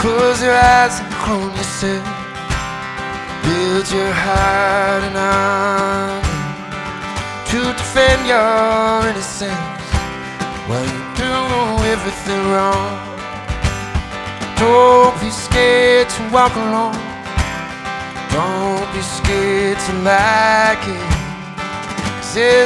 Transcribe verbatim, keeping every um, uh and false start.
Close your eyes and clone yourself. Build your heart and armor to defend your innocence while you do everything wrong. Don't be scared to walk alone. Don't be scared to like it, 'cause there's